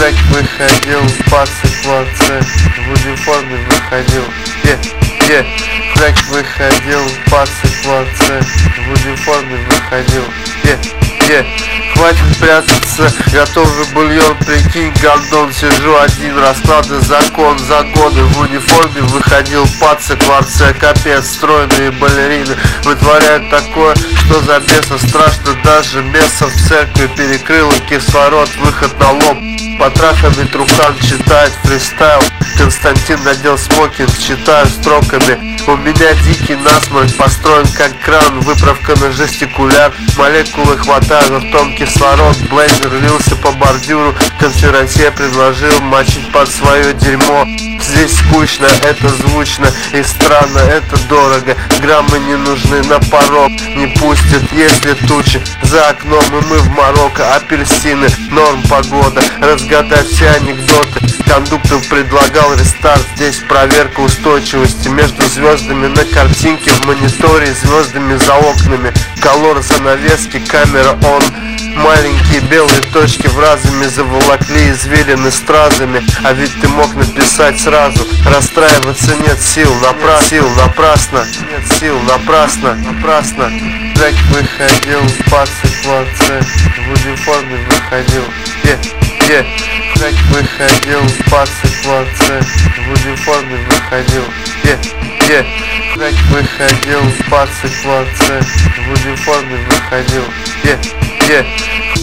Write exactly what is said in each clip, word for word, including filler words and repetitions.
Фрэк выходил, пацик в ларце, в униформе выходил. Е, е, Фрэк выходил, пацик в ларце, в униформе выходил. Е, е, хватит прятаться, готовый бульон, прикинь, гандон. Сижу один, расклады, закон, загоны. В униформе выходил пацик в ларце, капец, стройные балерины вытворяют такое, что за беса страшно. Даже место в церкви перекрыло кислород, выход на лоб. Потрахами Трухан читает фристайл. Константин надел смокинг, читаю строками. У меня дикий насморк, построен как кран. Выправка на жестикуляр, молекулы хватаю ртом кислород. Блейзер лился по бордюру, конферансье предложил мочить под свое дерьмо. Здесь скучно, это звучно и странно, это дорого. Граммы не нужны, на порог не пустят, если тучи за окном. И мы в Марокко, апельсины, норм погода. Разгадать все анекдоты. Кондуктор предлагал рестарт, здесь проверка устойчивости. Между звездами на картинке, в мониторе, звездами за окнами. Колор занавески, камера он. Маленькие белые точки в разуме заволокли извилины стразами. А ведь ты мог написать сразу. Расстраиваться нет сил, напрасно, сил, напрасно, нет сил, напрасно, напрасно. Фрэк выходил, пацик в ларце, в униформе выходил. Е, е, Фрэк выходил, пацик в ларце, в униформе выходил. Е, е, Фрэк выходил, пацик в ларце, в униформе выходил. Е, е.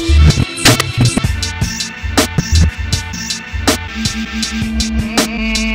Thank you.